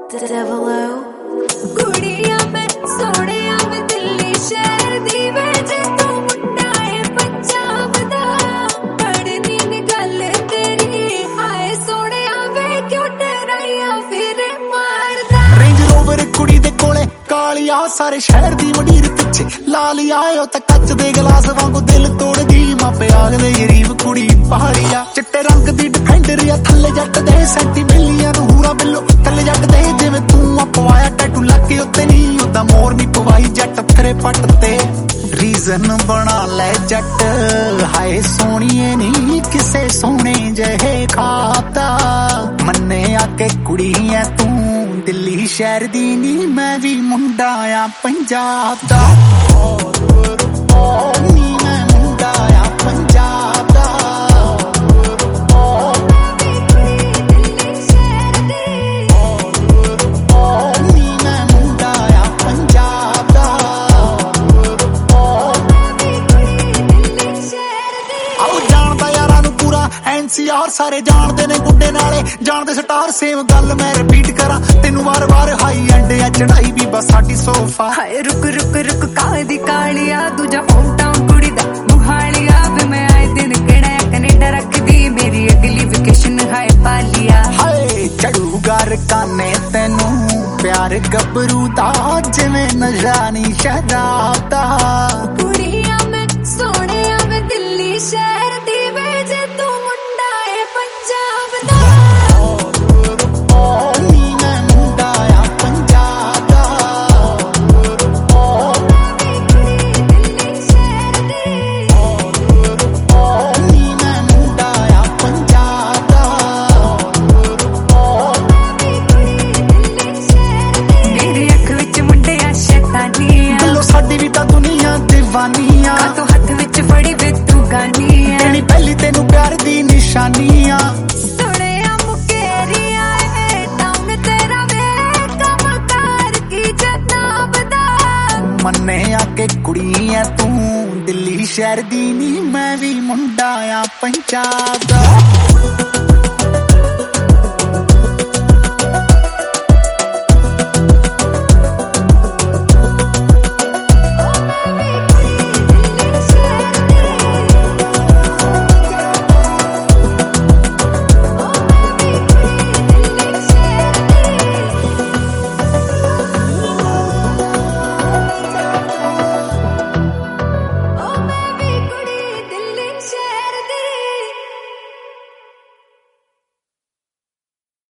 ਕੁੜੀਆਂ ਮੈਂ ਸੋਹਣਿਆ ਮੈਂ ਦਿੱਲੀ ਸ਼ਹਿਰ ਦੀ ਵੇ ਜੇ ਤੂੰ ਮੁੰਡਾ ਏ ਪੰਜਾਬ ਦਾ ਪੜਨੀ ਨੀ ਗੱਲ ਤੇਰੀ ਹਾਏ ਸੋਹਣਿਆ ਵੇ ਕਿਉਂ ਡਰਾਈਆਂ ਫਿਰ ਮਾਰਦਾ ਰੇਂਜ ਰੋਵਰ ਕੁੜੀ ਦੇ ਕੋਲੇ ਕਾਲੀਆ ਸਾਰੇ ਸ਼ਹਿਰ ਦੀ ਮੰਡੀਰ ਪਿੱਛੇ ਲਾ ਲਿਆ ਉਹ ਤਾਂ ਕੱਚ ਦੇ ਗਲਾਸ ਵਾਂਗੂ ਦਿਲ ਤੋੜਦੀ ਮਾਪੇ ਆਖਦੇ ਗਰੀਬ ਕੁੜੀ ਪਹਾੜੀਆ ਚਿੱਟੇ ਰੰਗ ਦੀ ਡਿਫੈਂਡਰ ਆ ਥੱਲੇ ਜੱਟ ਦੇ ਸੈਂਟੀ ਮਿਲੀਆਂ ਨੂੰ ਹੂਰਾ ਬਿੱਲੋ ਥੱਲੇ ਜੱਟ ਦੇ ਜਿਵੇਂ ਤੂੰ ਪਵਾਇਆ ਟੈਟੂ ਲੱਗੇ ਉੱਤੇ ਨਹੀਂ ਉਦਾਂ ਮੋਰ ਨਹੀਂ ਪਵਾਈ ਜੱਟ ਤੇਰੇ ਪੱਟ ਤੇ ਰੀਜ਼ਨ ਬਣਾ ਲੈ ਜੱਟ ਹਾਏ ਸੋਹਣੀਏ ਨੀ ਕਿਸੇ ਸੋਹਣੇ ਜਿਹੇ ਖਾਤਾ ਮੰਨੇ ਆ ਕੇ ਕੁੜੀ ਐ ਤੂੰ ਦਿੱਲੀ ਸ਼ਹਿਰ ਦੀ ਨੀ ਮੈਂ ਵੀ ਮੁੰਡਾ ਆ ਪੰਜਾਬ ਦਾ ਨੀ ਮੈਂ ਮੁੰਡਾ ਆ ਪੰਜਾਬ ਦਾ NCR ਸਾਰੇ ਜਾਣਦੇ ਨੇ ਗੁੱਡੇ ਨਾਲੇ ਜਾਣਦੇ ਸਟਾਰ ਸੇਮ ਗੱਲ ਮੈਂ ਰਿਪੀਟ ਕਰਾਂ ਤੈਨੂੰ ਵਾਰ-ਵਾਰ ਹਾਈ ਐਂਡ ਆ ਚੜਾਈ ਵੀ ਬਸ ਸਾਡੀ ਸੋਫਾ ਹਾਏ ਰੁਕ ਕਾਦੀ ਕਾਲੀਆ ਦੂਜਾ ਹੋਮ ਟਾਊਨ ਕੁੜੀ ਦਾ ਮੁਹਾਲੀਆ ਵੇ ਮੈਂ ਆਏ ਦਿਨ ਕਿਹੜਾ ਕੈਨੇਡਾ ਰੱਖਦੀ ਮੇਰੀ ਅਗਲੀ ਵਕੇਸ਼ਨ ਹਾਏ ਪਾਲੀਆ ਹਾਏ ਚੜੂਗਾ ਰਕਾਨੇ ਤੈਨੂੰ ਪਿਆਰ ਗੱਭਰੂ ਦਾ ਜਿਵੇਂ ਨਸ਼ਾ ਨੀ ਸ਼ਰਾਬ ਦਾ ਕੁੜੀਆਂ ਮੈਂ ਸੋਹਣਿਆ ਮੈਂ ਦਿੱਲੀ ਸ਼ਹਿਰ ਦੀ ਵੇ ਜੇ ਤੂੰ ਸਾਡੀ ਵੀ ਤਾਂ ਦੁਨੀਆ دیਵਾਨੀਆਂ ਤੂੰ ਹੱਥ ਵਿੱਚ ਫੜੀ ਵੇ ਤੂੰ ਗਾਨੀਆਂ ਤੇਰੀ ਪਹਿਲੀ ਤੈਨੂੰ ਪਿਆਰ ਦੀ ਨਿਸ਼ਾਨੀਆਂ ਸੋਹਣਿਆ ਮੁਕੇਰੀਆਂ ਏ ਟਾਊਨ ਤੇਰਾ ਵੇ ਕੰਮ ਕਰ ਕੀ ਜਨਾਬ ਦਾ ਮੰਨੇ ਆ ਕੇ ਕੁੜੀ ਐ ਤੂੰ ਦਿੱਲੀ ਸ਼ਹਿਰ ਦੀ ਨੀ ਮੈਂ ਵੀ ਮੁੰਡਾ ਆ ਪੰਜਾਬ ਦਾ